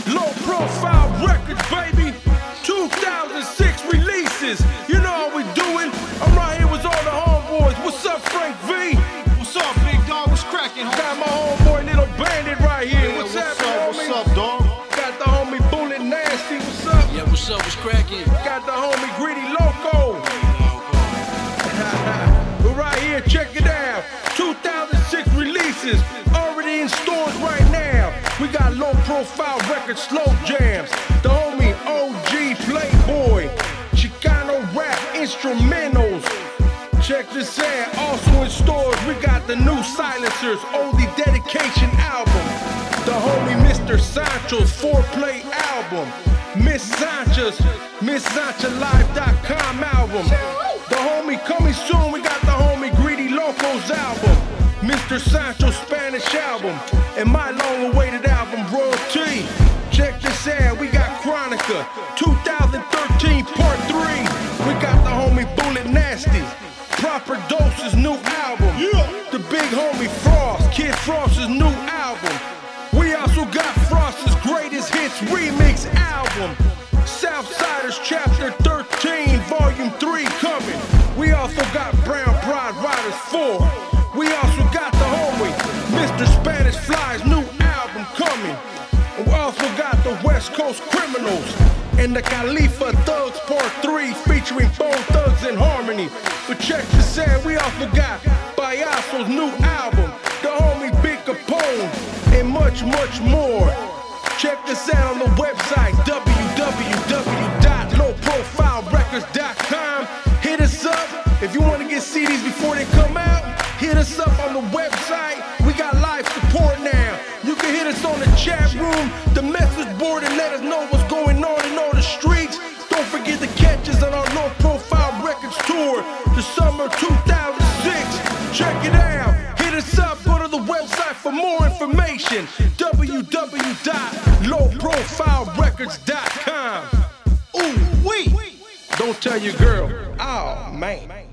Low Profile Records, baby. 2006 releases. You know how we doing. I'm right here with all the homeboys. What's up, Frank V? What's up, big dog? What's cracking, homie? Got my homeboy Little Bandit right here. Yeah, what's up? homie? What's up, dog? Got the homie Bullet Nasty. What's up? Yeah, what's up? What's cracking? Got the homie Greedy Loco. We're right here. Check it out. 2006 releases. Already in stores right now. We got Low Profile Records, Slow Jams. The homie OG Playboy. Chicano rap instrumentals. Check this out. Also in stores, we got the new Silencers Oldie Dedication album. The homie Mr. Sancho's Foreplay album. Miss SanchaLive.com album. The homie coming soon, we got the homie Greedy Loco's album. Mr. Sancho's Spanish album. And my long-awaited album, Royalty. Check this out, we got Chronica 2013 Part 3. We got the homie Bullet Nasty. Proper Dose's new album. The big homie Frost, Kid Frost's new album. We also got Frost's Greatest Hits Remix album. Southsiders Chapter 13 Volume 3 coming. We also got Brown Pride Riders 4. We also got the homie Mr. Spanish Fly's new album coming. And we also got the West Coast Criminals and the Khalifa Thugs Part 3 featuring Bone Thugs in Harmony. But check this out, we also got Payaso's new album, the homie Big Capone, and much, much more. Check this out on the website, www.lowprofilerecords.com. Hit us up if you want to get CDs before they come out. Hit us up on the website. We got live support now. You can hit us on the chat room, the message board, and let us know what's going on in all the streets. Don't forget to catch us on our Low Profile Records tour, the summer 2006. Check it out. Hit us up. Go to the website for more information. www.lowprofilerecords.com. Ooh, wee. Don't tell your girl. Oh, man.